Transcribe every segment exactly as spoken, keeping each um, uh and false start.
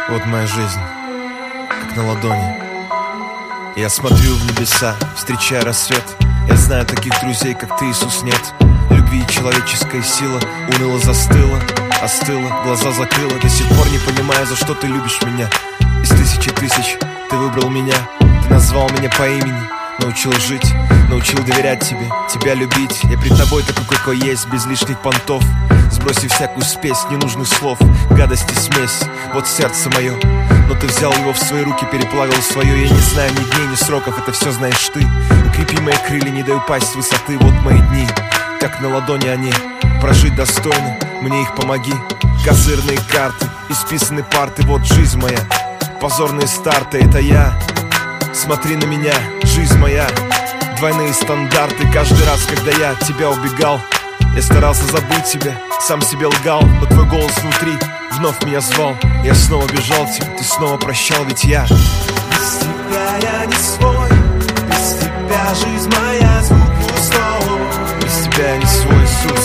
Вот моя жизнь, как на ладони. Я смотрю в небеса, встречая рассвет. Я знаю таких друзей, как ты, Иисус, нет. Любви человеческая сила уныло застыла, остыла, глаза закрыла. До сих пор не понимаю, за что ты любишь меня. Из тысячи тысяч ты выбрал меня. Ты назвал меня по имени, научил жить, научил доверять тебе, тебя любить. Я пред тобой такой, какой есть, без лишних понтов, сбросив всякую спесь ненужных слов, гадости смесь, вот сердце мое. Но ты взял его в свои руки, переплавил свое. Я не знаю ни дней, ни сроков, это все знаешь ты. Укрепи мои крылья, не дай упасть с высоты. Вот мои дни, как на ладони они. Прожить достойно, мне их помоги. Козырные карты, исписаны парты. Вот жизнь моя, позорные старты, это я. Смотри на меня, жизнь моя. Двойные стандарты. Каждый раз, когда я от тебя убегал, я старался забыть тебя, сам себе лгал. Но твой голос внутри вновь меня звал. Я снова бежал к тебе, ты снова прощал, ведь я без тебя я не свой. Без тебя жизнь моя, звук пустой. Без тебя я не свой, Иисус.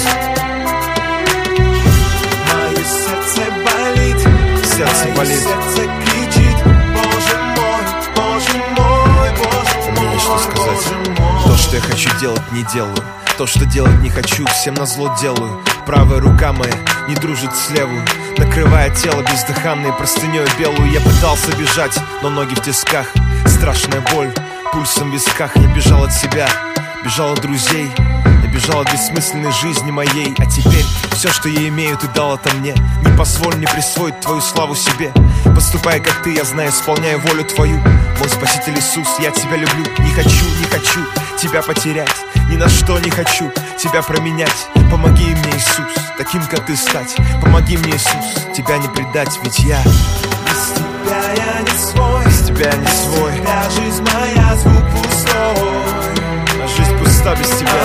Мое сердце болит, сердце мое болит. сердце кричит: Боже мой, Боже мой, Боже мой. Мне есть что сказать. Боже мой. То, что я хочу делать, не делаю. То, что делать не хочу, всем назло делаю. Правая рука моя не дружит с левую, накрывая тело бездыханной простынёю белую. Я пытался бежать, но ноги в тисках. Страшная боль, пульсом в висках. Я бежал от себя, бежал от друзей. Я бежал от бессмысленной жизни моей. А теперь все, что я имею, ты дал это мне. Не позволь мне присвоить твою славу себе. Поступай, как ты, я знаю, исполняю волю твою. Мой Спаситель Иисус, я тебя люблю. Не хочу, не хочу тебя потерять. Ни на что не хочу тебя променять. Помоги мне, Иисус, таким, как ты, стать. Помоги мне, Иисус, тебя не предать, ведь я без тебя я не свой. без тебя я не свой. Без тебя жизнь моя, звук пустой. А жизнь пуста без тебя.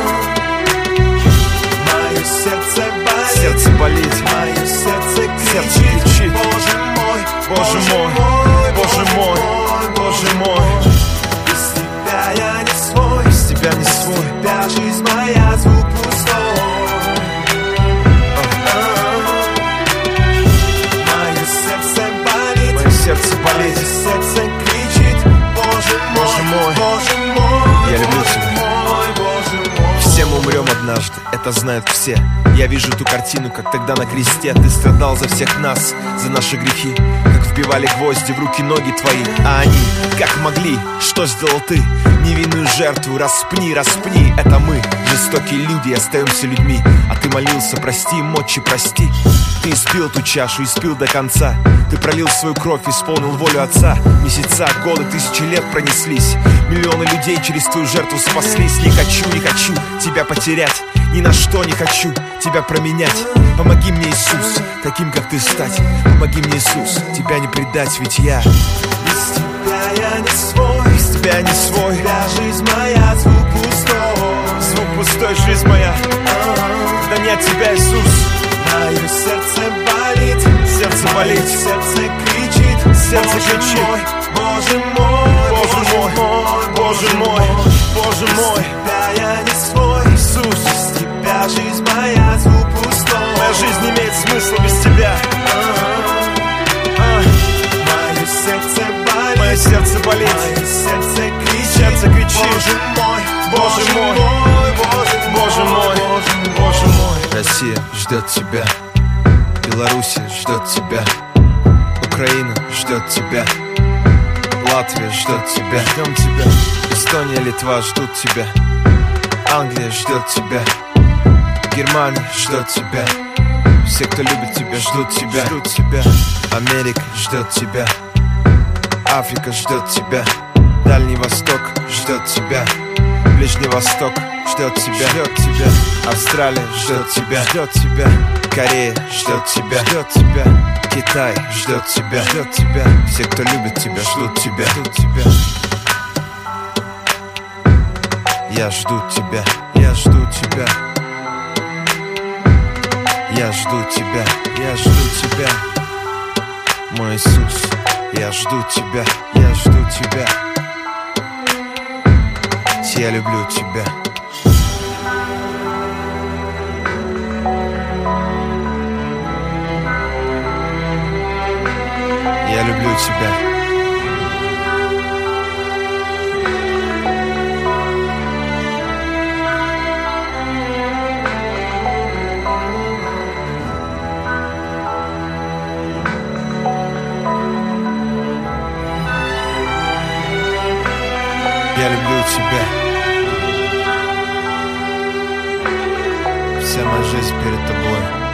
Мое сердце болит, Сердце болит, мое сердце сердце кричит: кричит: Боже мой, Боже мой, Боже мой, Боже мой. без тебя я не свой. Без тебя не свой. Без тебя жизнь моя, звук пустой. Мое сердце болит, Мое сердце болит. мое сердце кричит: Боже мой, Боже мой, Боже мой, я люблю тебя. мой, Боже мой. Все мы умрем однажды, это знают все. Я вижу ту картину, как тогда на кресте ты страдал за всех нас, за наши грехи. Как вбивали гвозди в руки ноги твои. А они, как могли, что сделал ты? Невинную жертву распни, распни. Это мы, жестокие люди, остаемся людьми. А ты молился: прости, мочи, прости. Ты испил ту чашу, испил до конца. Ты пролил свою кровь, исполнил волю Отца. Месяца, годы, тысячи лет пронеслись. Миллионы людей через твою жертву спаслись. Не хочу, не хочу тебя потерять. Ни на что не хочу тебя променять. Помоги мне, Иисус, таким, как ты, стать. Помоги мне, Иисус, тебя не предать, ведь я Без тебя я не свой. без тебя я не свой. Без тебя жизнь моя, звук пустой. Звук пустой, жизнь моя. Да нет тебя, Иисус. Мое сердце болит, Сердце болит, мое сердце кричит: сердце Боже кричит: мой, Боже мой, Боже мой, Боже мой, Боже мой. Без тебя я не свой. Иисус, Без тебя жизнь моя, звук пустой. моя жизнь не имеет смысла без тебя. А, Мое сердце болит, Мое сердце болит, мое сердце кричит: сердце кричит: Боже мой, Боже мой, Боже Боже мой, Боже Боже мой. Россия ждет тебя, Белоруссия ждет тебя, Украина ждет тебя, Латвия ждет тебя, ждем тебя. Эстония, Литва ждут тебя, Англия ждет тебя, Германия ждет тебя. Все, кто любит тебя, ждут тебя, ждут тебя. Америка ждет тебя, Африка ждет тебя, Дальний Восток ждет тебя, Ближний Восток ждет тебя, ждет тебя. Австралия ждет тебя, ждет тебя. Корея ждет тебя, ждет тебя. Китай ждет тебя, ждет тебя. Все, кто любит тебя, ждут тебя, ждут тебя. Я жду тебя, я жду тебя. Я жду тебя, я жду тебя. Мой Иисус, я жду тебя, я жду тебя. Я люблю тебя. Я люблю тебя. Я люблю тебя. Вся моя жизнь перед тобой.